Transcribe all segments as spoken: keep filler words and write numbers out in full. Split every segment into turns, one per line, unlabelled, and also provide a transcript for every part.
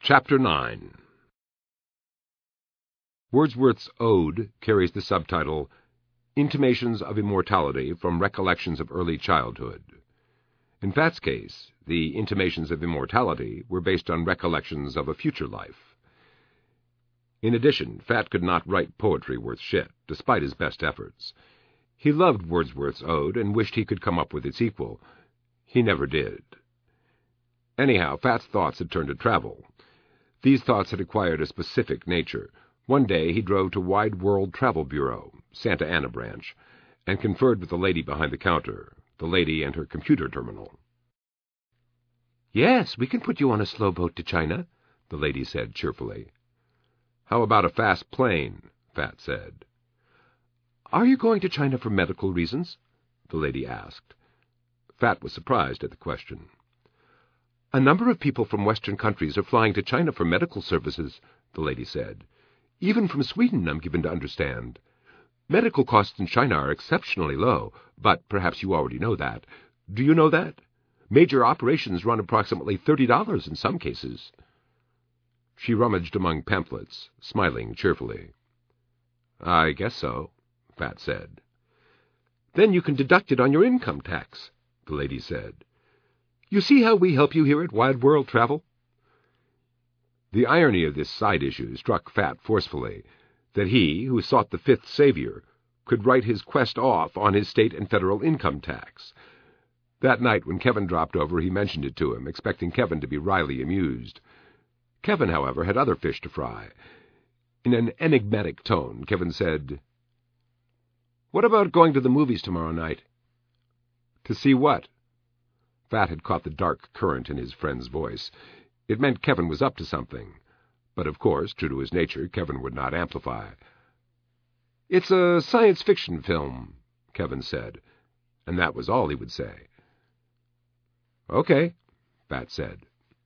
Chapter nine. Wordsworth's Ode carries the subtitle, Intimations of Immortality from Recollections of Early Childhood. In Fat's case, the intimations of immortality were based on recollections of a future life. In addition, Fat could not write poetry worth shit, despite his best efforts. He loved Wordsworth's Ode and wished he could come up with its equal. He never did. Anyhow, Fat's thoughts had turned to travel. These thoughts had acquired a specific nature. One day he drove to Wide World Travel Bureau, Santa Ana branch, and conferred with the lady behind the counter, the lady and her computer terminal. "Yes, we can put you on a slow boat to China," the lady said cheerfully. "How about a fast plane?" Fat said. "Are you going to China for medical reasons?" the lady asked. Fat was surprised at the question. "A number of people from Western countries are flying to China for medical services," the lady said. "Even from Sweden, I'm given to understand. Medical costs in China are exceptionally low, but perhaps you already know that. Do you know that? Major operations run approximately thirty dollars in some cases." She rummaged among pamphlets, smiling cheerfully. "I guess so," Fat said. "Then you can deduct it on your income tax," the lady said. "You see how we help you here at Wide World Travel?" The irony of this side issue struck Fat forcefully, that he, who sought the fifth savior, could write his quest off on his state and federal income tax. That night when Kevin dropped over, he mentioned it to him, expecting Kevin to be wryly amused. Kevin, however, had other fish to fry. In an enigmatic tone, Kevin said, "What about going to the movies tomorrow night?" "To see what?" Fat had caught the dark current in his friend's voice. It meant Kevin was up to something. But of course, true to his nature, Kevin would not amplify. "It's a science fiction film," Kevin said, and that was all he would say. "Okay," Fat said.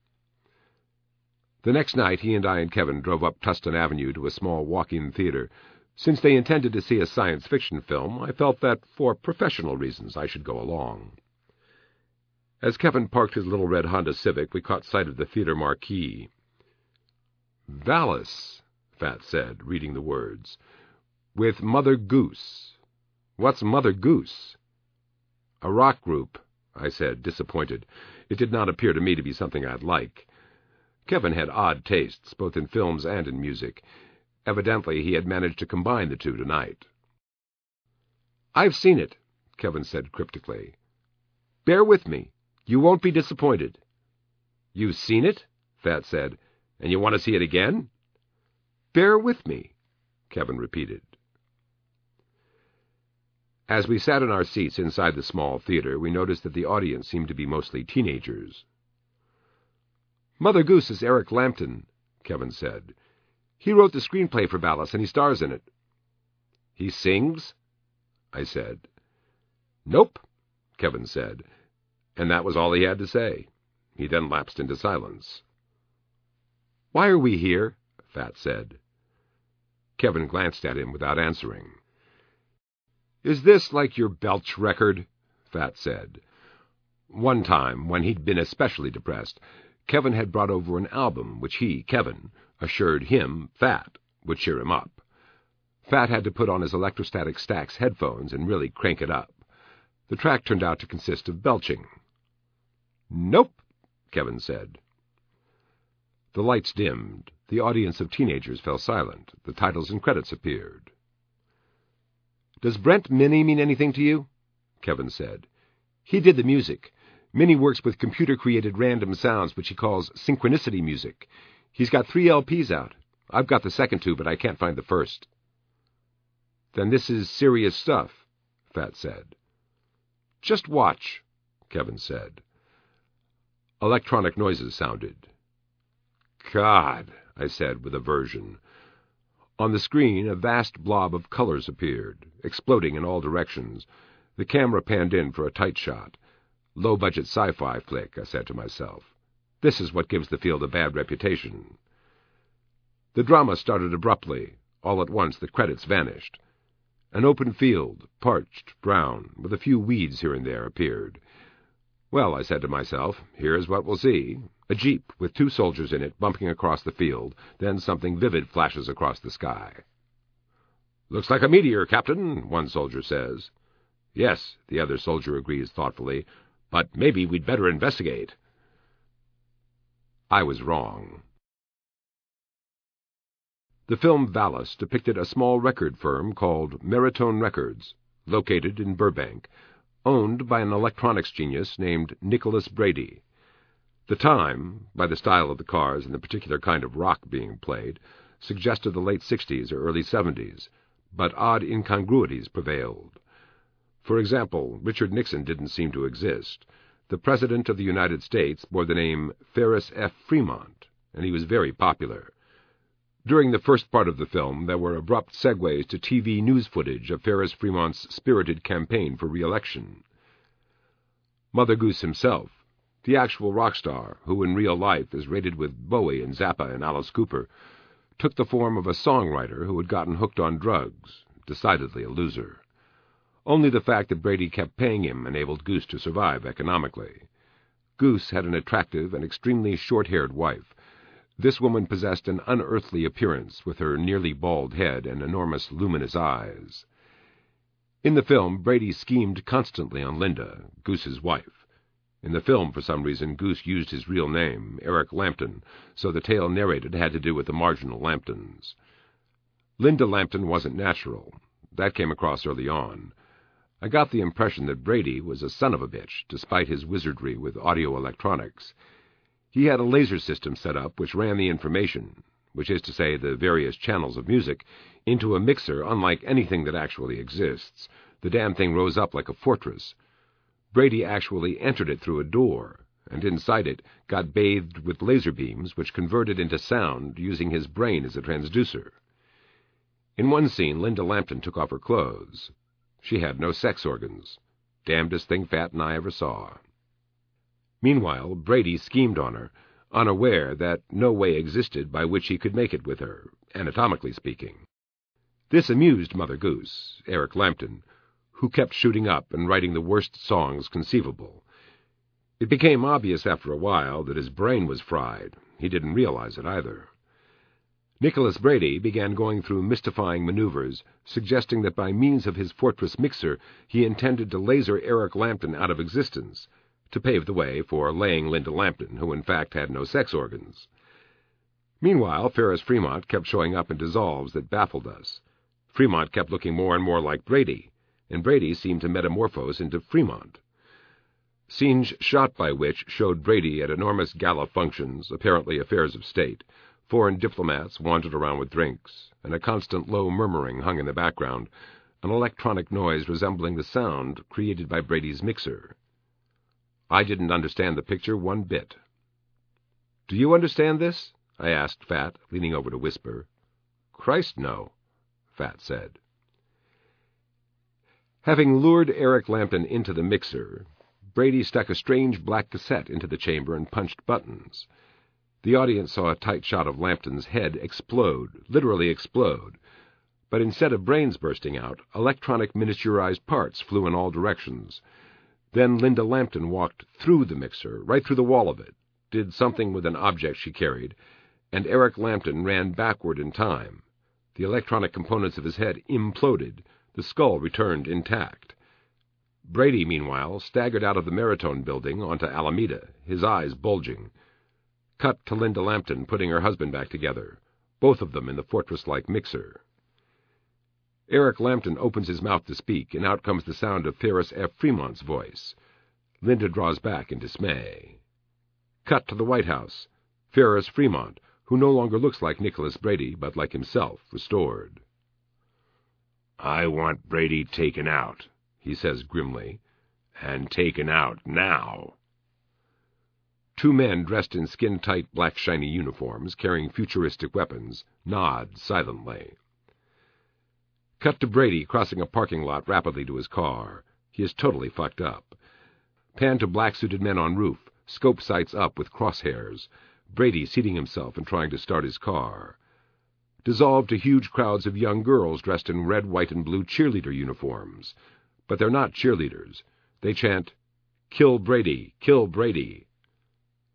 The next night he and I and Kevin drove up Tustin Avenue to a small walk-in theater. Since they intended to see a science fiction film, I felt that, for professional reasons, I should go along. As Kevin parked his little red Honda Civic, we caught sight of the theater marquee. "Valis," Fat said, reading the words. "With Mother Goose. What's Mother Goose?" "A rock group," I said, disappointed. It did not appear to me to be something I'd like. Kevin had odd tastes, both in films and in music. Evidently he had managed to combine the two tonight. "I've seen it," Kevin said cryptically. "Bear with me. You won't be disappointed." "You've seen it?" Fat said. "And you want to see it again?" "Bear with me," Kevin repeated. As we sat in our seats inside the small theater, we noticed that the audience seemed to be mostly teenagers. "Mother Goose is Eric Lampton," Kevin said. "He wrote the screenplay for Valis, and he stars in it." "He sings?" I said. "Nope," Kevin said, and that was all he had to say. He then lapsed into silence. "Why are we here?" Fat said. Kevin glanced at him without answering. "Is this like your Belch record?" Fat said. One time, when he'd been especially depressed, Kevin had brought over an album which he, Kevin, assured him, Fat, would cheer him up. Fat had to put on his electrostatic Stax headphones and really crank it up. The track turned out to consist of belching. "Nope," Kevin said. The lights dimmed. The audience of teenagers fell silent. The titles and credits appeared. "Does Brent Minnie mean anything to you?" Kevin said. "He did the music. Minnie works with computer-created random sounds, which he calls synchronicity music. He's got three L Ps out. I've got the second two, but I can't find the first." "Then this is serious stuff," Fat said. "Just watch," Kevin said. Electronic noises sounded. "God," I said with aversion. On the screen, a vast blob of colors appeared, exploding in all directions. The camera panned in for a tight shot. Low-budget sci-fi flick, I said to myself. This is what gives the field a bad reputation. The drama started abruptly. All at once the credits vanished. An open field, parched, brown, with a few weeds here and there, appeared. Well, I said to myself, here's what we'll see. A jeep with two soldiers in it bumping across the field, then something vivid flashes across the sky. "Looks like a meteor, Captain," one soldier says. "Yes," the other soldier agrees thoughtfully, "but maybe we'd better investigate." I was wrong. The film Valis depicted a small record firm called Meritone Records, located in Burbank, owned by an electronics genius named Nicholas Brady. The time, by the style of the cars and the particular kind of rock being played, suggested the late sixties or early seventies, but odd incongruities prevailed. For example, Richard Nixon didn't seem to exist. The President of the United States bore the name Ferris F. Fremont, and he was very popular. During the first part of the film, there were abrupt segues to T V news footage of Ferris Fremont's spirited campaign for re-election. Mother Goose himself, the actual rock star, who in real life is rated with Bowie and Zappa and Alice Cooper, took the form of a songwriter who had gotten hooked on drugs, decidedly a loser. Only the fact that Brady kept paying him enabled Goose to survive economically. Goose had an attractive and extremely short-haired wife. This woman possessed an unearthly appearance with her nearly bald head and enormous luminous eyes. In the film, Brady schemed constantly on Linda, Goose's wife. In the film, for some reason, Goose used his real name, Eric Lampton, so the tale narrated had to do with the marginal Lamptons. Linda Lampton wasn't natural. That came across early on. I got the impression that Brady was a son of a bitch, despite his wizardry with audio electronics. He had a laser system set up which ran the information, which is to say the various channels of music, into a mixer unlike anything that actually exists. The damn thing rose up like a fortress. Brady actually entered it through a door, and inside it got bathed with laser beams which converted into sound using his brain as a transducer. In one scene, Linda Lampton took off her clothes. She had no sex organs. Damnedest thing Fat and I ever saw. Meanwhile, Brady schemed on her, unaware that no way existed by which he could make it with her, anatomically speaking. This amused Mother Goose, Eric Lampton, who kept shooting up and writing the worst songs conceivable. It became obvious after a while that his brain was fried. He didn't realize it either. Nicholas Brady began going through mystifying maneuvers, suggesting that by means of his fortress mixer he intended to laser Eric Lampton out of existence, to pave the way for laying Linda Lampton, who in fact had no sex organs. Meanwhile, Ferris Fremont kept showing up in dissolves that baffled us. Fremont kept looking more and more like Brady, and Brady seemed to metamorphose into Fremont. Scenes shot by which showed Brady at enormous gala functions, apparently affairs of state. Foreign diplomats wandered around with drinks, and a constant low murmuring hung in the background, an electronic noise resembling the sound created by Brady's mixer. I didn't understand the picture one bit. "Do you understand this?" I asked Fat, leaning over to whisper. "Christ, no," Fat said. Having lured Eric Lampton into the mixer, Brady stuck a strange black cassette into the chamber and punched buttons. The audience saw a tight shot of Lampton's head explode, literally explode, but instead of brains bursting out, electronic miniaturized parts flew in all directions. Then Linda Lampton walked through the mixer, right through the wall of it, did something with an object she carried, and Eric Lampton ran backward in time. The electronic components of his head imploded. The skull returned intact. Brady, meanwhile, staggered out of the Meritone building onto Alameda, his eyes bulging. Cut to Linda Lampton putting her husband back together, both of them in the fortress-like mixer. Eric Lampton opens his mouth to speak, and out comes the sound of Ferris F. Fremont's voice. Linda draws back in dismay. Cut to the White House. Ferris Fremont, who no longer looks like Nicholas Brady, but like himself, restored. "I want Brady taken out," he says grimly, "and taken out now." Two men dressed in skin-tight black shiny uniforms, carrying futuristic weapons, nod silently. Cut to Brady crossing a parking lot rapidly to his car. He is totally fucked up. Pan to black-suited men on roof, scope sights up with crosshairs. Brady seating himself and trying to start his car. Dissolved to huge crowds of young girls dressed in red, white, and blue cheerleader uniforms. But they're not cheerleaders. They chant, "Kill Brady! Kill Brady!"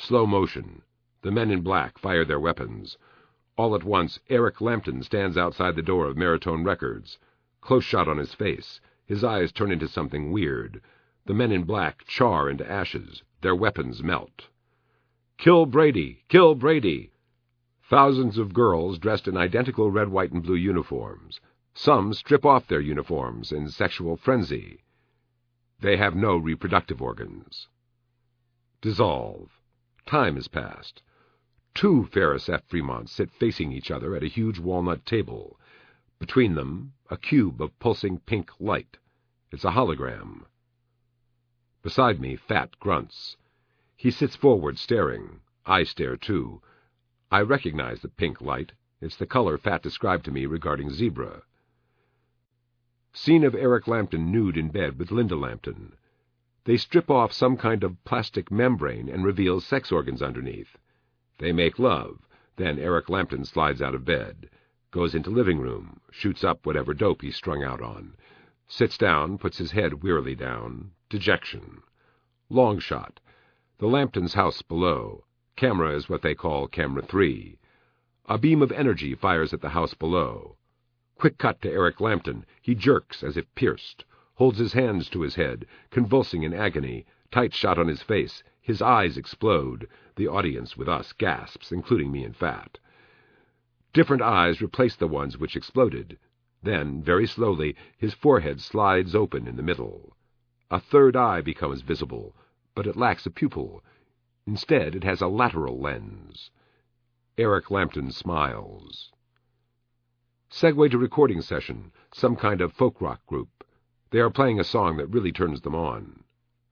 Slow motion. The men in black fire their weapons. All at once, Eric Lambton stands outside the door of Maritone Records. Close shot on his face. His eyes turn into something weird. The men in black char into ashes. Their weapons melt. "Kill Brady! Kill Brady!" Thousands of girls dressed in identical red, white, and blue uniforms. Some strip off their uniforms in sexual frenzy. They have no reproductive organs. Dissolve. Time has passed. Two Ferris F. Fremonts sit facing each other at a huge walnut table. Between them, a cube of pulsing pink light. It's a hologram. Beside me, Fat grunts. He sits forward, staring. I stare, too. I recognize the pink light. It's the color Fat described to me regarding Zebra. Scene of Eric Lambton nude in bed with Linda Lambton. They strip off some kind of plastic membrane and reveal sex organs underneath. They make love. Then Eric Lambton slides out of bed, goes into living room, shoots up whatever dope he's strung out on, sits down, puts his head wearily down. Dejection. Long shot. The Lambtons' house below. Camera is what they call camera three. A beam of energy fires at the house below. Quick cut to Eric Lambton. He jerks as if pierced, holds his hands to his head, convulsing in agony. Tight shot on his face. His eyes explode. The audience with us gasps, including me and Fat. Different eyes replace the ones which exploded. Then, very slowly, his forehead slides open in the middle. A third eye becomes visible, but it lacks a pupil. Instead, it has a lateral lens. Eric Lambton smiles. Segue to recording session, some kind of folk rock group. They are playing a song that really turns them on.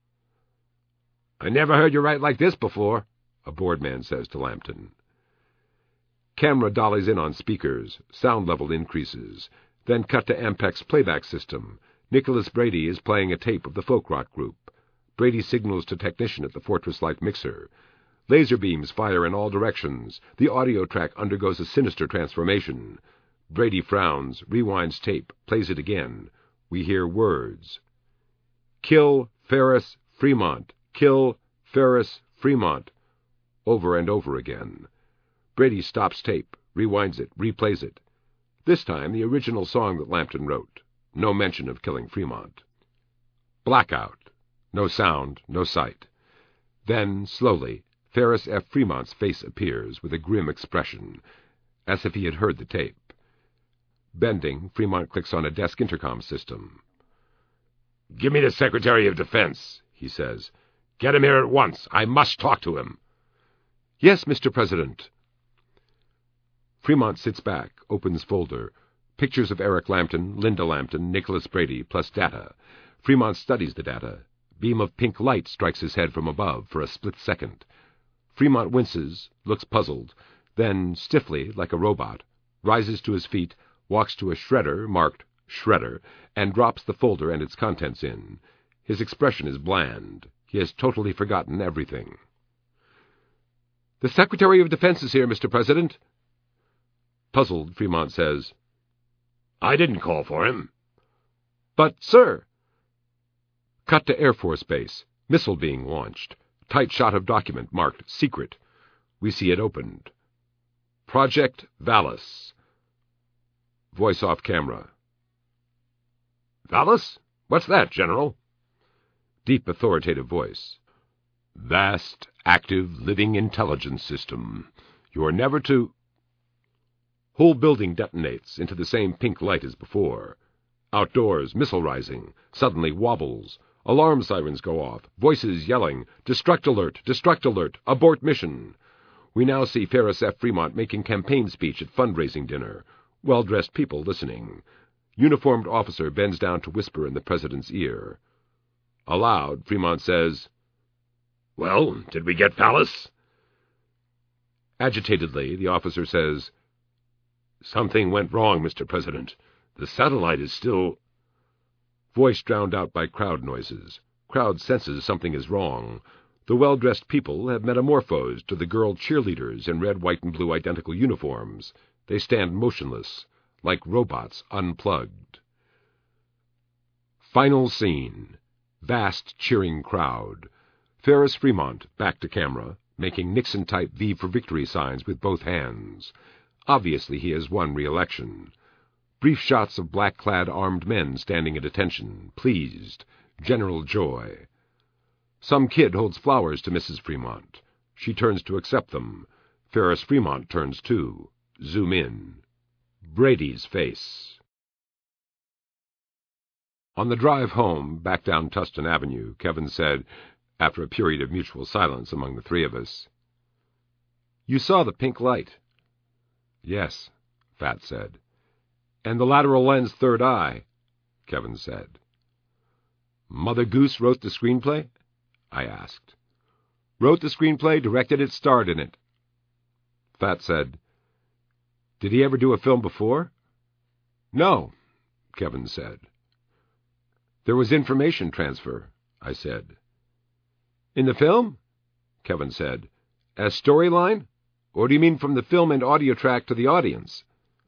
"I never heard you write like this before," a board man says to Lambton. Camera dollies in on speakers. Sound level increases. Then cut to Ampec's playback system. Nicholas Brady is playing a tape of the folk rock group. Brady signals to technician at the Fortress-like mixer. Laser beams fire in all directions. The audio track undergoes a sinister transformation. Brady frowns, rewinds tape, plays it again. We hear words. "Kill Ferris Fremont. Kill Ferris Fremont." Over and over again. Brady stops tape, rewinds it, replays it. This time the original song that Lambton wrote. No mention of killing Fremont. Blackout. No sound, no sight. Then, slowly, Ferris F. Fremont's face appears with a grim expression, as if he had heard the tape. Bending, Fremont clicks on a desk intercom system. "Give me the Secretary of Defense," he says. "Get him here at once. I must talk to him." "Yes, Mister President." Fremont sits back, opens folder. Pictures of Eric Lambton, Linda Lambton, Nicholas Brady, plus data. Fremont studies the data. Beam of pink light strikes his head from above for a split second. Fremont winces, looks puzzled, then, stiffly, like a robot, rises to his feet, walks to a shredder marked Shredder, and drops the folder and its contents in. His expression is bland. He has totally forgotten everything. "The Secretary of Defense is here, Mister President." Puzzled, Fremont says, "I didn't call for him." "But, sir—" Cut to Air Force Base. Missile being launched. Tight shot of document marked Secret. We see it opened. Project Valis. Voice off camera. "Valis? What's that, General?" Deep, authoritative voice. "Vast, active, living intelligence system. You're never to—" Whole building detonates into the same pink light as before. Outdoors, missile rising, suddenly wobbles. Alarm sirens go off, voices yelling, "Destruct alert! Destruct alert! Abort mission!" We now see Ferris F. Fremont making campaign speech at fundraising dinner. Well-dressed people listening. Uniformed officer bends down to whisper in the president's ear. Aloud, Fremont says, "Well, did we get Valis?" Agitatedly, the officer says, "Something went wrong, Mister President. The satellite is still—" Voice drowned out by crowd noises. Crowd senses something is wrong. The well-dressed people have metamorphosed to the girl cheerleaders in red, white, and blue identical uniforms. They stand motionless, like robots unplugged. Final scene. Vast cheering crowd. Ferris Fremont, back to camera, making Nixon-type V for Victory signs with both hands. Obviously he has won re-election. Brief shots of black-clad armed men standing at attention, pleased, general joy. Some kid holds flowers to Missus Fremont. She turns to accept them. Ferris Fremont turns too. Zoom in. Brady's face. On the drive home, back down Tustin Avenue, Kevin said, after a period of mutual silence among the three of us, "You saw the pink light." "Yes," Fat said. "And the lateral lens third eye," Kevin said. "Mother Goose wrote the screenplay?" I asked. "Wrote the screenplay, directed it, starred in it." Fat said, "Did he ever do a film before?" "No," Kevin said. "There was information transfer," I said. "In the film?" Kevin said. "As storyline? Or do you mean from the film and audio track to the audience?"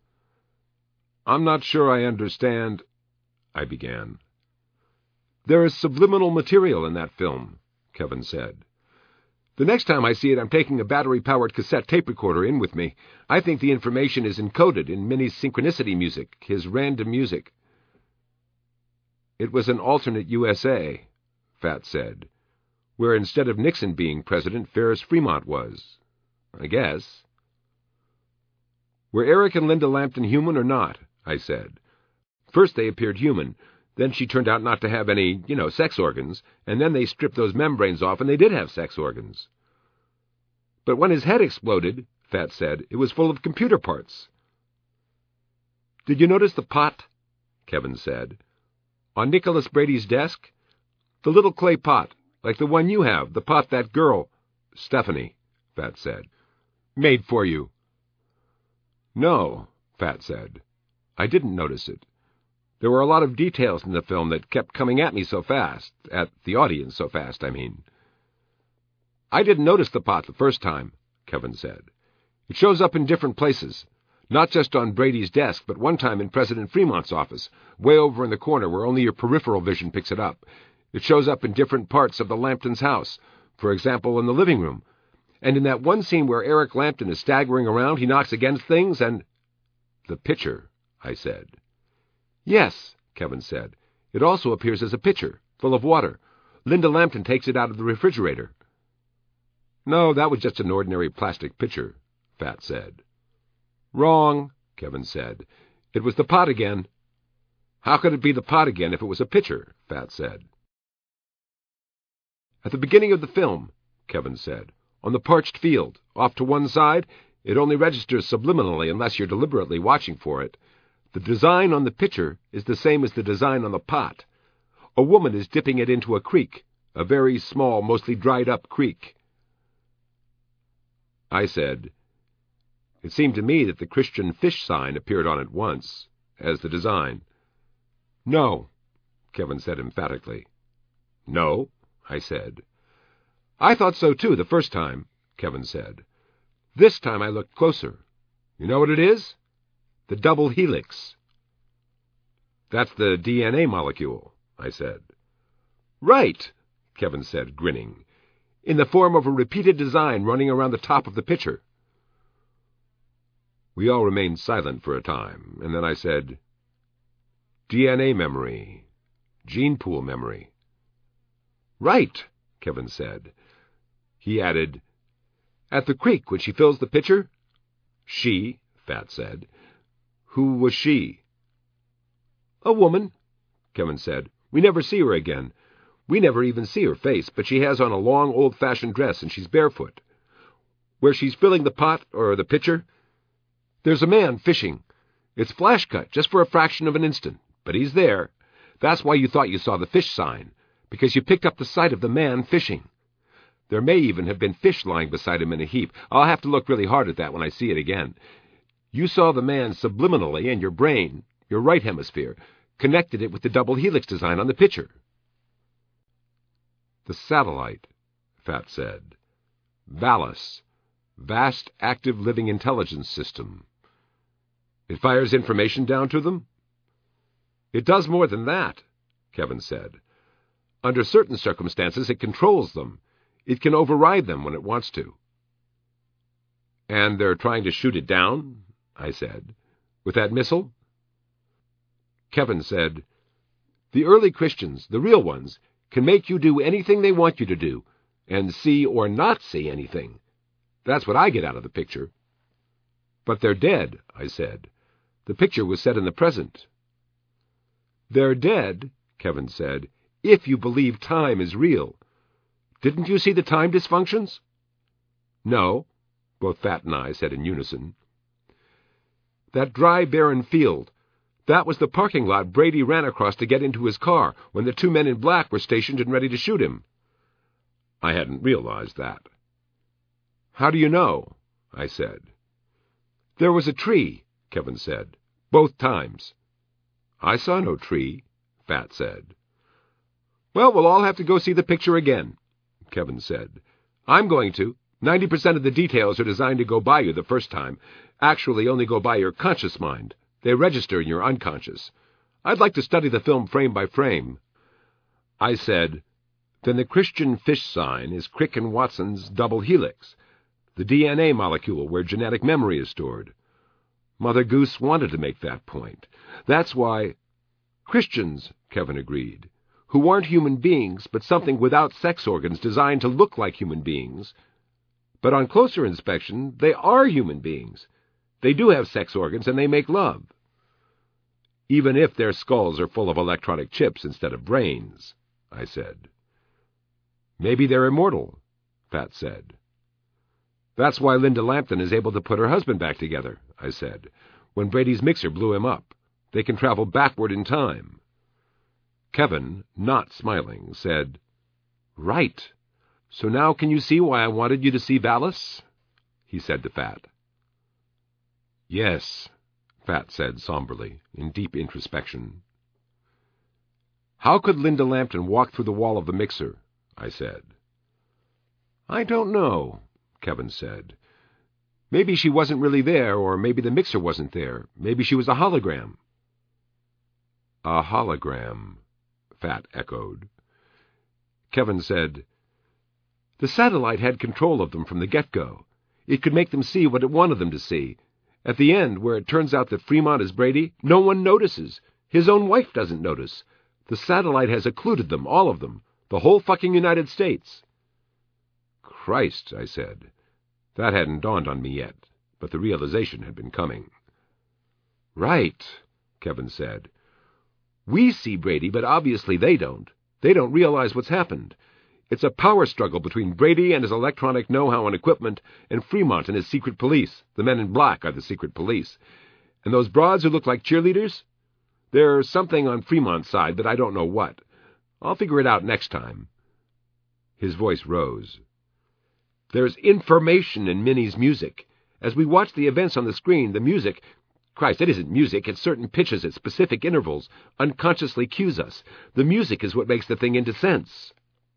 "I'm not sure I understand," I began. "There is subliminal material in that film," Kevin said. "The next time I see it, I'm taking a battery-powered cassette tape recorder in with me. I think the information is encoded in Minnie's synchronicity music, his random music." "It was an alternate U S A," Fat said, "where instead of Nixon being president, Ferris Fremont was. I guess." "Were Eric and Linda Lampton human or not?" I said. "First they appeared human, then she turned out not to have any, you know, sex organs, and then they stripped those membranes off and they did have sex organs." "But when his head exploded," Fat said, "it was full of computer parts." "Did you notice the pot?" Kevin said. "On Nicholas Brady's desk? The little clay pot, like the one you have, the pot that girl—" "Stephanie," Fat said. "Made for you." "No," Fat said. "I didn't notice it. There were a lot of details in the film that kept coming at me so fast, at the audience so fast, I mean." "I didn't notice the pot the first time," Kevin said. "It shows up in different places, not just on Brady's desk, but one time in President Fremont's office, way over in the corner where only your peripheral vision picks it up. It shows up in different parts of the Lamptons' house, for example, in the living room. And in that one scene where Eric Lampton is staggering around, he knocks against things and—" "The pitcher," I said. "Yes," Kevin said. "It also appears as a pitcher, full of water. Linda Lampton takes it out of the refrigerator." "No, that was just an ordinary plastic pitcher," Fat said. "Wrong," Kevin said. "It was the pot again." "How could it be the pot again if it was a pitcher?" Fat said. "At the beginning of the film," Kevin said, "on the parched field, off to one side, it only registers subliminally unless you're deliberately watching for it. The design on the pitcher is the same as the design on the pot. A woman is dipping it into a creek, a very small, mostly dried-up creek." I said, "It seemed to me that the Christian fish sign appeared on it once, as the design." "No," Kevin said emphatically. "No?" I said. "I thought so too the first time," Kevin said. "This time I looked closer. You know what it is? The double helix." "That's the D N A molecule," I said. "Right," Kevin said, grinning. "In the form of a repeated design running around the top of the pitcher." We all remained silent for a time, and then I said, "D N A memory, gene pool memory." "Right," Kevin said. He added, "At the creek when she fills the pitcher?" "She," Fat said. "Who was she?" "A woman," Kevin said. "We never see her again. We never even see her face, but she has on a long, old-fashioned dress and she's barefoot. Where she's filling the pot, or the pitcher, there's a man fishing. It's flash-cut, just for a fraction of an instant, but he's there. That's why you thought you saw the fish sign, because you picked up the sight of the man fishing. There may even have been fish lying beside him in a heap. I'll have to look really hard at that when I see it again. You saw the man subliminally, and your brain, your right hemisphere, connected it with the double helix design on the pitcher." "The satellite," Fat said. "VALIS, Vast Active Living Intelligence System. It fires information down to them?" "It does more than that," Kevin said. "Under certain circumstances, it controls them. It can override them when it wants to. And they're trying to shoot it down, I said. With that missile? Kevin said, The early Christians, the real ones, can make you do anything they want you to do, and see or not see anything. That's what I get out of the picture. But they're dead, I said. The picture was set in the present. They're dead, Kevin said, if you believe time is real. Didn't you see the time dysfunctions? No, both Fat and I said in unison. That dry, barren field, that was the parking lot Brady ran across to get into his car when the two men in black were stationed and ready to shoot him. I hadn't realized that. How do you know? I said. There was a tree, Kevin said, both times. I saw no tree, Fat said. Well, we'll all have to go see the picture again, Kevin said. I'm going to. Ninety percent of the details are designed to go by you the first time, actually only go by your conscious mind. They register in your unconscious. I'd like to study the film frame by frame. I said, Then the Christian fish sign is Crick and Watson's double helix, the D N A molecule where genetic memory is stored. Mother Goose wanted to make that point. That's why... Christians, Kevin agreed, who aren't human beings, but something without sex organs designed to look like human beings. But on closer inspection, they are human beings. They do have sex organs, and they make love. Even if their skulls are full of electronic chips instead of brains, I said. Maybe they're immortal, Fat said. That's why Linda Lampton is able to put her husband back together, I said, when Brady's mixer blew him up. They can travel backward in time. Kevin, not smiling, said, Right. So now can you see why I wanted you to see Valis? He said to Fat. Yes, Fat said somberly, in deep introspection. How could Linda Lampton walk through the wall of the mixer? I said. I don't know, Kevin said. Maybe she wasn't really there, or maybe the mixer wasn't there. Maybe she was a hologram. A hologram, Fat echoed. Kevin said, The satellite had control of them from the get-go. It could make them see what it wanted them to see. At the end, where it turns out that Fremont is Brady, no one notices. His own wife doesn't notice. The satellite has occluded them, all of them, the whole fucking United States. Christ, I said. That hadn't dawned on me yet, but the realization had been coming. Right, Kevin said. We see Brady, but obviously they don't. They don't realize what's happened. It's a power struggle between Brady and his electronic know-how and equipment, and Fremont and his secret police. The men in black are the secret police. And those broads who look like cheerleaders? There's something on Fremont's side, but I don't know what. I'll figure it out next time. His voice rose. There's information in Minnie's music. As we watch the events on the screen, the music... Christ, it isn't music, it's certain pitches at specific intervals, unconsciously cues us. The music is what makes the thing into sense.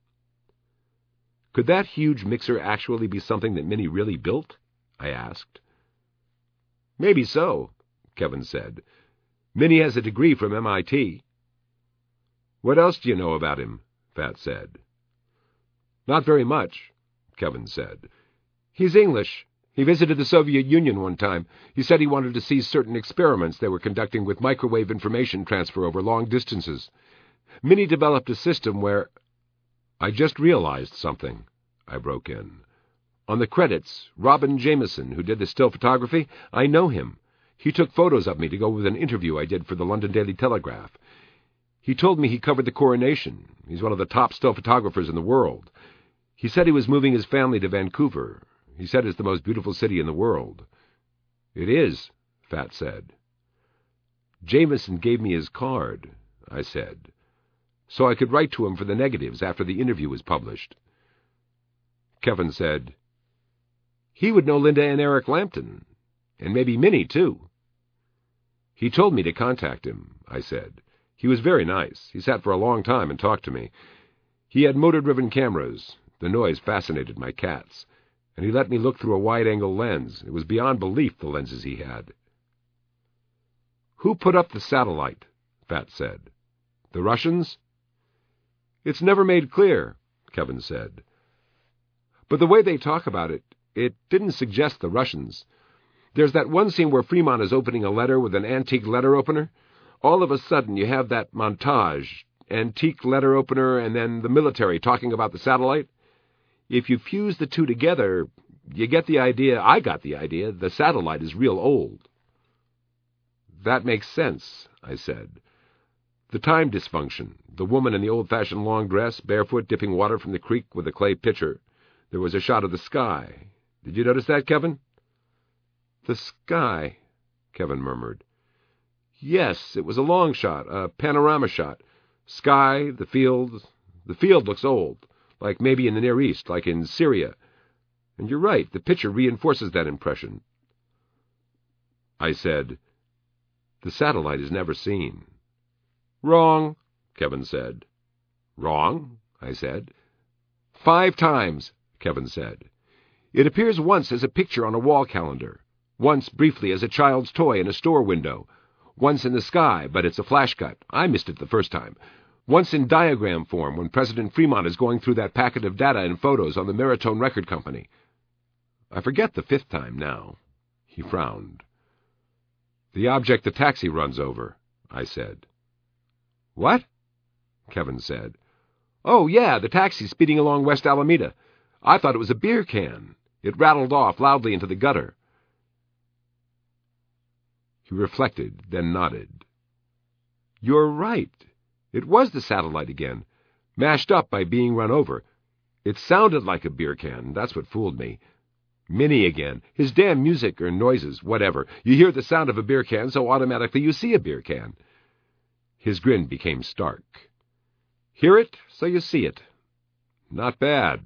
Could that huge mixer actually be something that Minnie really built? I asked. Maybe so, Kevin said. Minnie has a degree from M I T. What else do you know about him? Fat said. Not very much, Kevin said. He's English. He visited the Soviet Union one time. He said he wanted to see certain experiments they were conducting with microwave information transfer over long distances. Minnie developed a system where... I just realized something, I broke in. On the credits, Robin Jameson, who did the still photography, I know him. He took photos of me to go with an interview I did for the London Daily Telegraph. He told me he covered the coronation. He's one of the top still photographers in the world. He said he was moving his family to Vancouver. He said it's the most beautiful city in the world. It is, Fat said. Jameson gave me his card, I said, so I could write to him for the negatives after the interview was published. Kevin said, He would know Linda and Eric Lampton, and maybe Minnie, too. He told me to contact him, I said. He was very nice. He sat for a long time and talked to me. He had motor-driven cameras. The noise fascinated my cats. And he let me look through a wide-angle lens. It was beyond belief, the lenses he had. Who put up the satellite? Fat said. The Russians? It's never made clear, Kevin said. But the way they talk about it, It didn't suggest the Russians. There's that one scene where Fremont is opening a letter with an antique letter opener. All of a sudden, you have that montage, antique letter opener, and then the military talking about the satellite. If you fuse the two together, you get the idea, I got the idea, the satellite is real old. That makes sense, I said. The time dysfunction, the woman in the old-fashioned long dress, barefoot, dipping water from the creek with a clay pitcher. There was a shot of the sky. Did you notice that, Kevin? The sky, Kevin murmured. Yes, it was a long shot, a panorama shot. Sky, the field. The field looks old, like maybe in the Near East, like in Syria. And you're right, the picture reinforces that impression. I said, the satellite is never seen. Wrong, Kevin said. Wrong, I said. Five times, Kevin said. It appears once as a picture on a wall calendar, once briefly as a child's toy in a store window, once in the sky, but it's a flash cut. I missed it the first time. Once in diagram form when President Fremont is going through that packet of data and photos on the Maritone Record Company. I forget the fifth time now. He frowned. The object the taxi runs over, I said. What? Kevin said. Oh, yeah, the taxi speeding along West Alameda. I thought it was a beer can. It rattled off loudly into the gutter. He reflected, then nodded. You're right. It was the satellite again, mashed up by being run over. It sounded like a beer can. That's what fooled me. Minnie again. His damn music or noises, whatever. You hear the sound of a beer can, so automatically you see a beer can. His grin became stark. Hear it, so you see it. Not bad.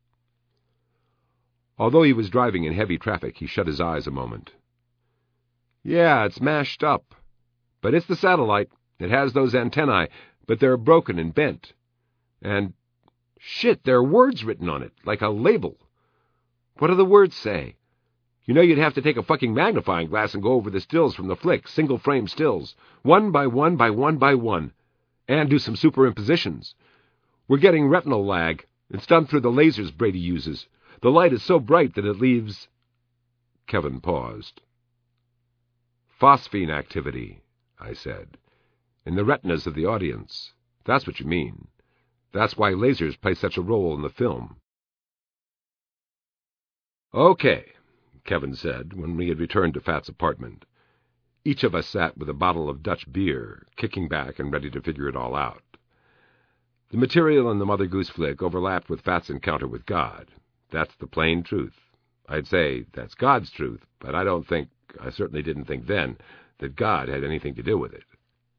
Although he was driving in heavy traffic, he shut his eyes a moment. Yeah, it's mashed up. But it's the satellite. It has those antennae, but they're broken and bent. And, shit, there are words written on it, like a label. What do the words say? You know, you'd have to take a fucking magnifying glass and go over the stills from the flick, single-frame stills, one by one by one by one, and do some superimpositions. We're getting retinal lag. It's done through the lasers Brady uses. The light is so bright that it leaves... Kevin paused. Phosphine activity, I said, in the retinas of the audience. That's what you mean. That's why lasers play such a role in the film. Okay, Kevin said, when we had returned to Fat's apartment. Each of us sat with a bottle of Dutch beer, kicking back and ready to figure it all out. The material in the Mother Goose flick overlapped with Fat's encounter with God. That's the plain truth. I'd say that's God's truth, but I don't think, I certainly didn't think then, that God had anything to do with it.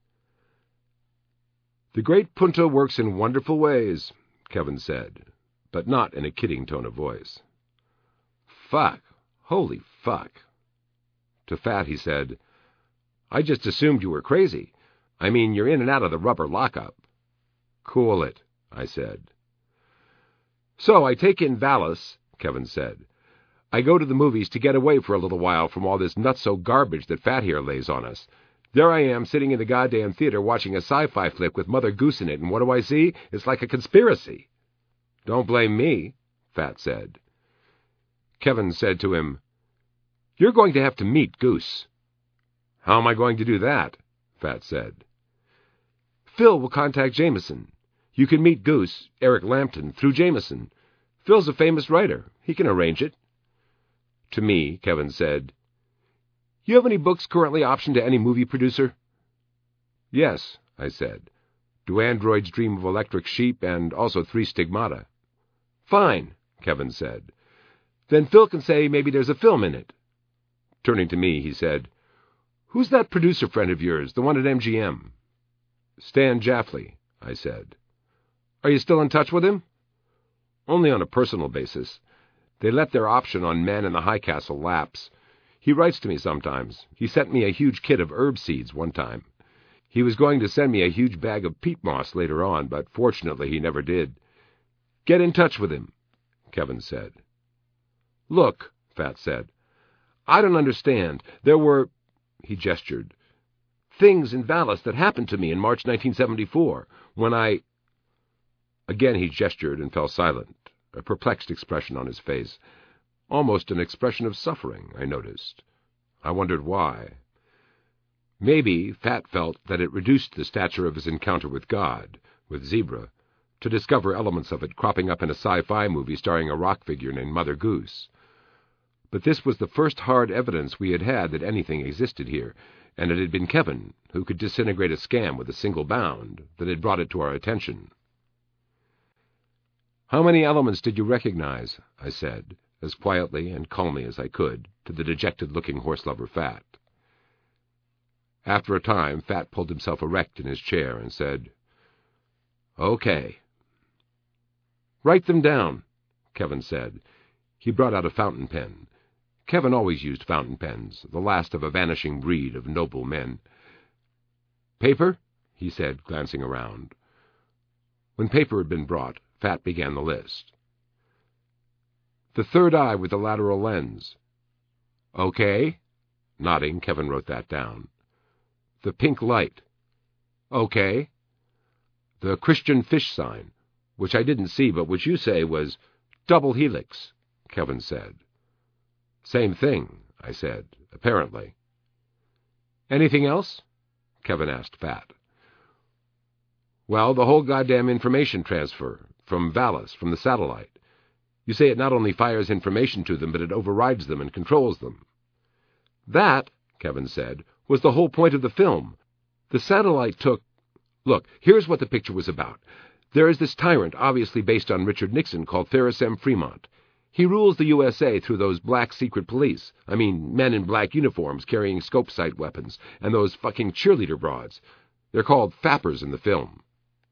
The great Punta works in wonderful ways, Kevin said, but not in a kidding tone of voice. Fuck. Holy fuck. To Fat he said, I just assumed you were crazy. I mean, you're in and out of the rubber lockup. Cool it, I said. So I take in Valis, Kevin said. I go to the movies to get away for a little while from all this nutso garbage that Fat here lays on us. There I am, sitting in the goddamn theater watching a sci-fi flick with Mother Goose in it, and what do I see? It's like a conspiracy. Don't blame me, Fat said. Kevin said to him, You're going to have to meet Goose. How am I going to do that? Fat said. Phil will contact Jameson. You can meet Goose, Eric Lampton, through Jameson. Phil's a famous writer. He can arrange it. To me, Kevin said, You have any books currently optioned to any movie producer? Yes, I said. Do Androids Dream of Electric Sheep and also Three Stigmata. Fine, Kevin said. Then Phil can say maybe there's a film in it. Turning to me, he said, Who's that producer friend of yours, the one at M G M? Stan Jaffley, I said. Are you still in touch with him? Only on a personal basis. They let their option on Men in the High Castle lapse. He writes to me sometimes. He sent me a huge kit of herb seeds one time. He was going to send me a huge bag of peat moss later on, but fortunately he never did. Get in touch with him, Kevin said. Look, Fat said, I don't understand. There were, he gestured, things in Valis that happened to me in March nineteen seventy-four, when I... Again he gestured and fell silent, a perplexed expression on his face. almost an expression of suffering, I noticed. I wondered why. Maybe Fat felt that it reduced the stature of his encounter with God, with Zebra, to discover elements of it cropping up in a sci-fi movie starring a rock figure named Mother Goose. But this was the first hard evidence we had had that anything existed here, and it had been Kevin, who could disintegrate a scam with a single bound, that had brought it to our attention. "How many elements did you recognize?" I said, as quietly and calmly as I could, to the dejected-looking horse-lover Fat. After a time, Fat pulled himself erect in his chair and said, "Okay." "Write them down," Kevin said. He brought out a fountain pen. Kevin always used fountain pens, the last of a vanishing breed of noble men. "Paper?" he said, glancing around. When paper had been brought, Fat began the list. "The third eye with the lateral lens." "Okay." Nodding, Kevin wrote that down. "The pink light." "Okay." "The Christian fish sign, which I didn't see, but which you say was double helix," Kevin said. "Same thing," I said, "apparently." "Anything else?" Kevin asked Fat. "Well, the whole goddamn information transfer, from Valis, from the satellite. You say it not only fires information to them, but it overrides them and controls them." "That," Kevin said, "was the whole point of the film. The satellite took... Look, here's what the picture was about. There is this tyrant, obviously based on Richard Nixon, called Ferris M. Fremont. He rules the U S A through those black secret police. I mean, men in black uniforms carrying scope sight weapons, and those fucking cheerleader broads. They're called fappers in the film."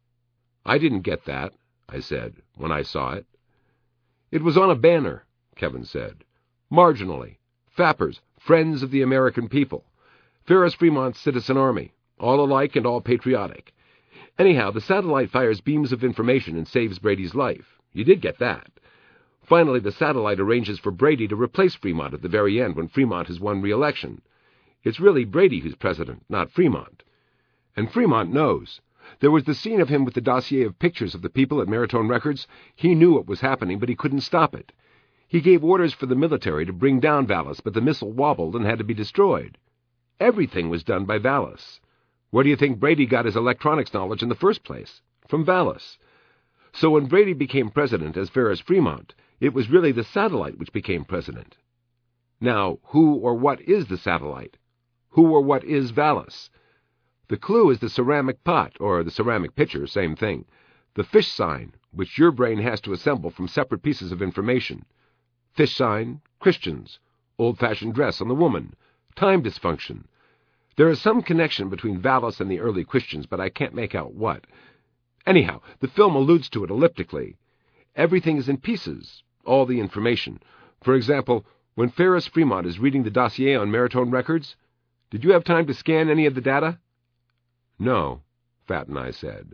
"I didn't get that," I said, when I saw it. "It was on a banner," Kevin said. "Marginally. Fappers, Friends of the American People. Ferris Fremont's Citizen Army. All alike and all patriotic. Anyhow, the satellite fires beams of information and saves Brady's life. You did get that. Finally, the satellite arranges for Brady to replace Fremont at the very end when Fremont has won re-election. It's really Brady who's president, not Fremont. And Fremont knows. There was the scene of him with the dossier of pictures of the people at Maritone Records. He knew what was happening, but he couldn't stop it. He gave orders for the military to bring down Valis, but the missile wobbled and had to be destroyed. Everything was done by Valis. Where do you think Brady got his electronics knowledge in the first place? From Valis. So when Brady became president as Ferris Fremont, it was really the satellite which became president. Now, who or what is the satellite? Who or what is Valis? The clue is the ceramic pot, or the ceramic pitcher, same thing. The fish sign, which your brain has to assemble from separate pieces of information. Fish sign, Christians, old-fashioned dress on the woman, time dysfunction. There is some connection between Valis and the early Christians, but I can't make out what. Anyhow, the film alludes to it elliptically. Everything is in pieces, all the information. For example, when Ferris Fremont is reading the dossier on Maritone Records, did you have time to scan any of the data? "No," Fat and I said.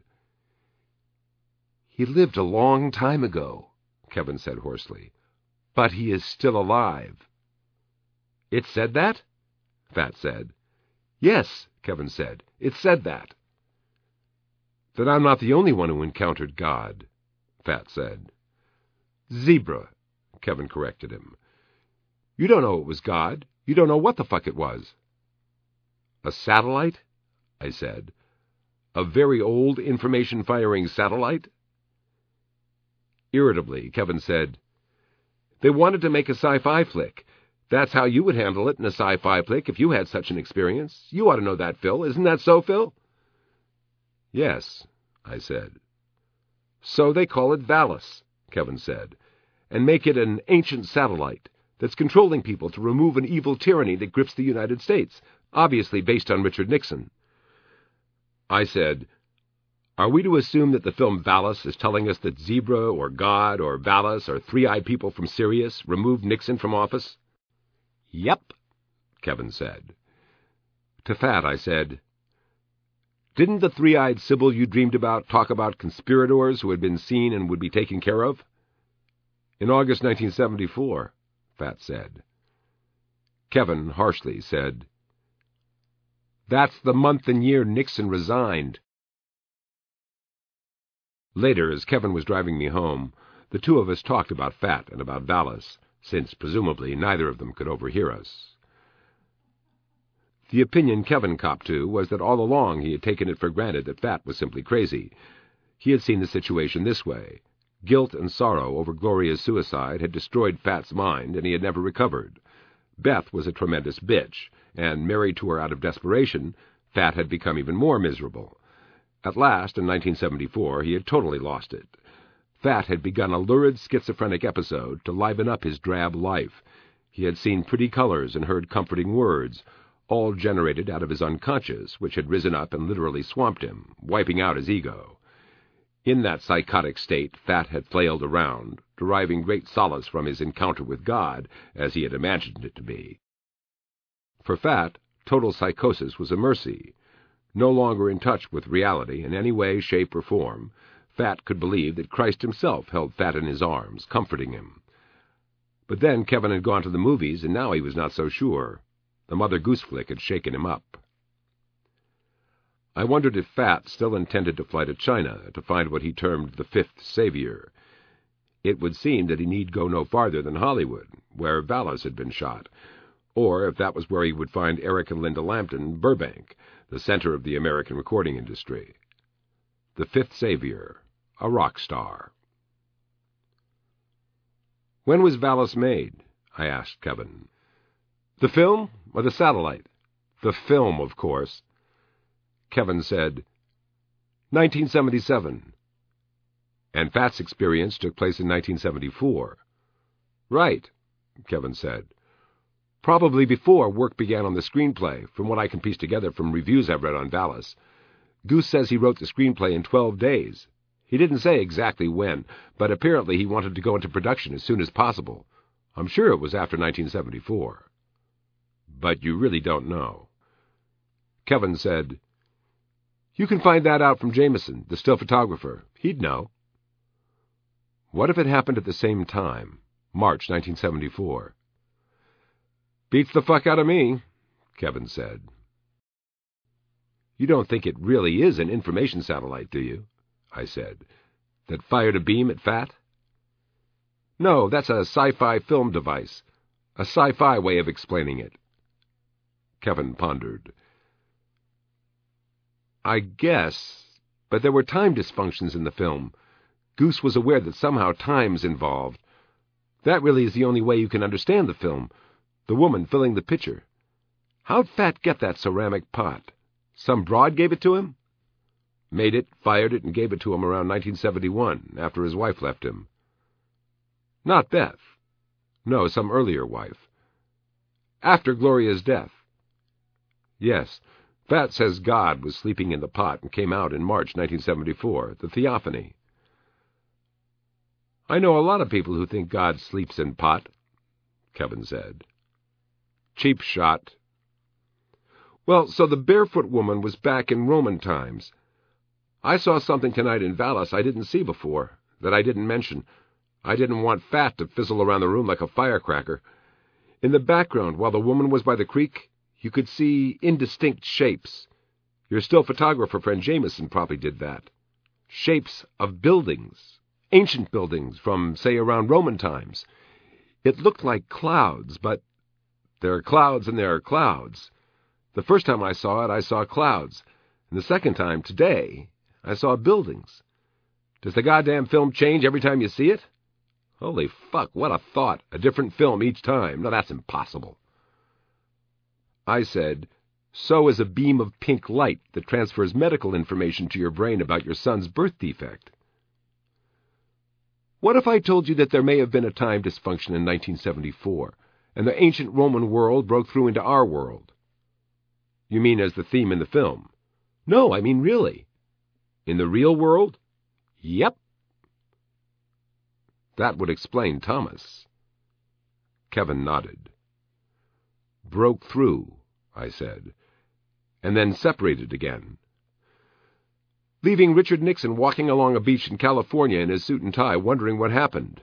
"He lived a long time ago," Kevin said hoarsely. "But he is still alive." "It said that?" Fat said. "Yes," Kevin said. "It said that." "Then I'm not the only one who encountered God," Fat said. "Zebra," Kevin corrected him. "You don't know it was God. You don't know what the fuck it was." "A satellite?" I said. "A very old information-firing satellite?" Irritably, Kevin said, "They wanted to make a sci-fi flick. That's how you would handle it in a sci-fi flick if you had such an experience. You ought to know that, Phil. Isn't that so, Phil?" "Yes," I said. "So they call it Valis," Kevin said, "and make it an ancient satellite that's controlling people to remove an evil tyranny that grips the United States, obviously based on Richard Nixon." I said, "Are we to assume that the film Valis is telling us that Zebra or God or Valis or three-eyed people from Sirius removed Nixon from office?" "Yep," Kevin said. To Fat I said, "Didn't the three-eyed Sybil you dreamed about talk about conspirators who had been seen and would be taken care of?" "In August nineteen seventy-four, Fat said. Kevin harshly said, "That's the month and year Nixon resigned." Later, as Kevin was driving me home, the two of us talked about Fat and about Valis, since presumably neither of them could overhear us. The opinion Kevin copped to was that all along he had taken it for granted that Fat was simply crazy. He had seen the situation this way. Guilt and sorrow over Gloria's suicide had destroyed Fat's mind, and he had never recovered. Beth was a tremendous bitch, and married to her out of desperation, Fat had become even more miserable. At last, in nineteen seventy-four, he had totally lost it. Fat had begun a lurid schizophrenic episode to liven up his drab life. He had seen pretty colors and heard comforting words, all generated out of his unconscious, which had risen up and literally swamped him, wiping out his ego. In that psychotic state, Fat had flailed around, deriving great solace from his encounter with God, as he had imagined it to be. For Fat, total psychosis was a mercy. No longer in touch with reality in any way, shape, or form, Fat could believe that Christ himself held Fat in his arms, comforting him. But then Kevin had gone to the movies, and now he was not so sure. The Mother Goose flick had shaken him up. I wondered if Fat still intended to fly to China to find what he termed the Fifth Savior. It would seem that he need go no farther than Hollywood, where Valis had been shot, or if that was where he would find Eric and Linda Lambton, Burbank, the center of the American recording industry. The Fifth Savior, a rock star. When was Valis made? I asked Kevin. The film or the satellite? The film, of course. Kevin said, nineteen seventy-seven. And Fat's experience took place in nineteen seventy-four. Right, Kevin said. Probably before work began on the screenplay, from what I can piece together from reviews I've read on Valis. Goose says he wrote the screenplay in twelve days. He didn't say exactly when, but apparently he wanted to go into production as soon as possible. I'm sure it was after nineteen seventy-four. But you really don't know. Kevin said, You can find that out from Jameson, the still photographer. He'd know. What if it happened at the same time, March nineteen seventy-four? Beats the fuck out of me, Kevin said. You don't think it really is an information satellite, do you? I said. That fired a beam at Fat? No, that's a sci-fi film device. A sci-fi way of explaining it. Kevin pondered. I guess, but there were time dysfunctions in the film. Goose was aware that somehow time's involved. That really is the only way you can understand the film. The woman filling the pitcher. How'd Fat get that ceramic pot? Some broad gave it to him? Made it, fired it, and gave it to him around nineteen seventy-one, after his wife left him. Not Beth. No, some earlier wife. After Gloria's death. Yes, Fat says God was sleeping in the pot and came out in March nineteen seventy-four, the Theophany. I know a lot of people who think God sleeps in pot, Kevin said. Cheap shot. Well, so the barefoot woman was back in Roman times. I saw something tonight in Valis I didn't see before, that I didn't mention. I didn't want Fat to fizzle around the room like a firecracker. In the background, while the woman was by the creek, you could see indistinct shapes. Your still photographer friend Jameson probably did that. Shapes of buildings, ancient buildings from, say, around Roman times. It looked like clouds, but there are clouds and there are clouds. The first time I saw it, I saw clouds. And the second time, today, I saw buildings. Does the goddamn film change every time you see it? Holy fuck, what a thought. A different film each time. No, that's impossible. I said, so is a beam of pink light that transfers medical information to your brain about your son's birth defect. What if I told you that there may have been a time dysfunction in nineteen seventy-four, and the ancient Roman world broke through into our world? You mean as the theme in the film? No, I mean really. In the real world? Yep. That would explain Thomas. Kevin nodded. Broke through, I said, and then separated again. Leaving Richard Nixon walking along a beach in California in his suit and tie, wondering what happened.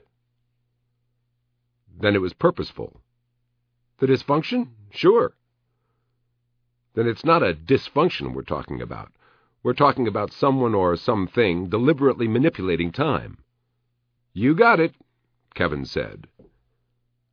Then it was purposeful. The dysfunction? Sure. Then it's not a dysfunction we're talking about. We're talking about someone or something deliberately manipulating time. You got it, Kevin said.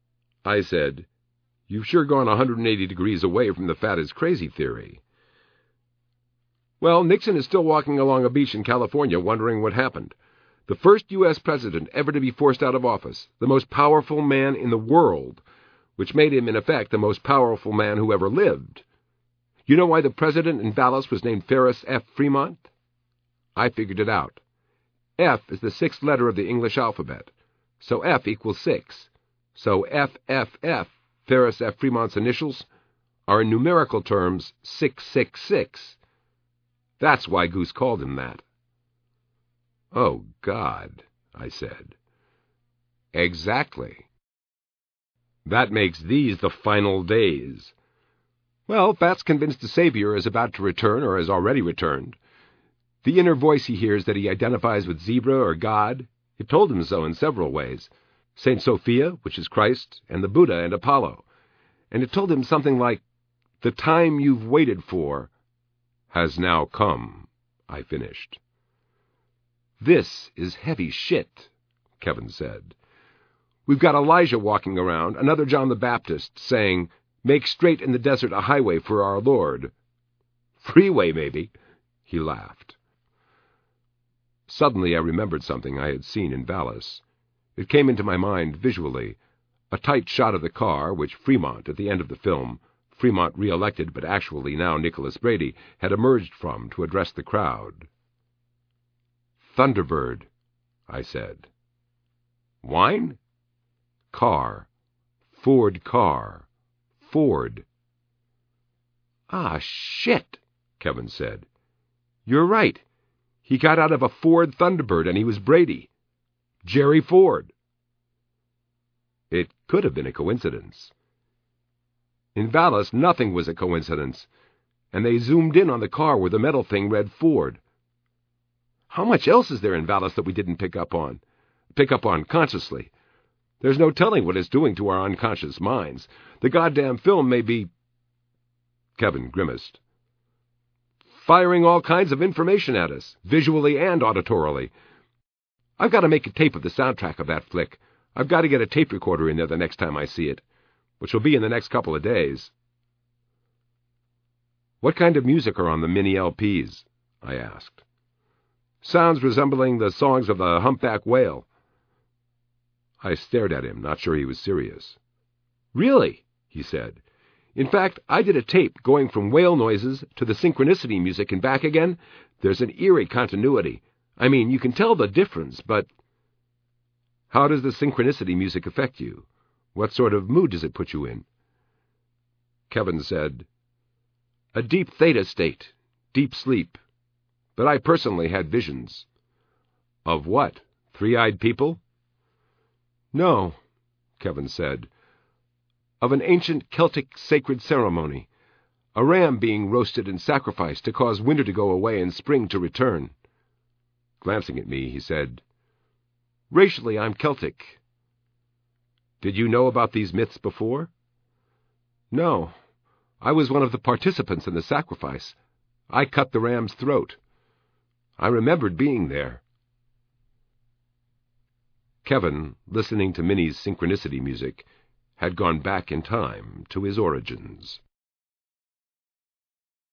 I said. You've sure gone one hundred eighty degrees away from the fat is crazy theory. Well, Nixon is still walking along a beach in California wondering what happened. The first U S president ever to be forced out of office, the most powerful man in the world, which made him, in effect, the most powerful man who ever lived. You know why the president in Dallas was named Ferris F. Fremont? I figured it out. F is the sixth letter of the English alphabet, so F equals six. So F F F, Ferris F. Fremont's initials, are in numerical terms six six six. That's why Goose called him that. Oh, God, I said. Exactly. That makes these the final days. Well, Fat's convinced the Savior is about to return or has already returned. The inner voice he hears that he identifies with Zebra or God, it told him so in several ways. Saint Sophia, which is Christ, and the Buddha and Apollo. And it told him something like, "The time you've waited for has now come," I finished. "This is heavy shit," Kevin said. "We've got Elijah walking around, another John the Baptist, saying, 'Make straight in the desert a highway for our Lord.' Freeway, maybe." He laughed. Suddenly I remembered something I had seen in Dallas. It came into my mind visually, a tight shot of the car, which Fremont, at the end of the film, Fremont re-elected but actually now Nicholas Brady, had emerged from to address the crowd. "Thunderbird," I said. "Wine?" "Car. Ford car. Ford." "Ah, shit," Kevin said. "You're right. He got out of a Ford Thunderbird and he was Brady. Jerry Ford." It could have been a coincidence. In Dallas, nothing was a coincidence, and they zoomed in on the car where the metal thing read Ford. How much else is there in Dallas that we didn't pick up on? Pick up on consciously? There's no telling what it's doing to our unconscious minds. The goddamn film may be... Kevin grimaced. "Firing all kinds of information at us, visually and auditorily. I've got to make a tape of the soundtrack of that flick. I've got to get a tape recorder in there the next time I see it, which will be in the next couple of days." "What kind of music are on the mini L Ps?" I asked. "Sounds resembling the songs of the humpback whale." I stared at him, not sure he was serious. "Really?" he said. "In fact, I did a tape going from whale noises to the synchronicity music and back again. There's an eerie continuity. I mean, you can tell the difference, but..." "How does the synchronicity music affect you? What sort of mood does it put you in?" Kevin said, "A deep theta state, deep sleep. But I personally had visions." "Of what? Three-eyed people?" "No," Kevin said. "Of an ancient Celtic sacred ceremony, a ram being roasted and sacrificed to cause winter to go away and spring to return." Glancing at me, he said, "Racially, I'm Celtic." "Did you know about these myths before?" "No. I was one of the participants in the sacrifice. I cut the ram's throat. I remembered being there." Kevin, listening to Minnie's synchronicity music, had gone back in time to his origins.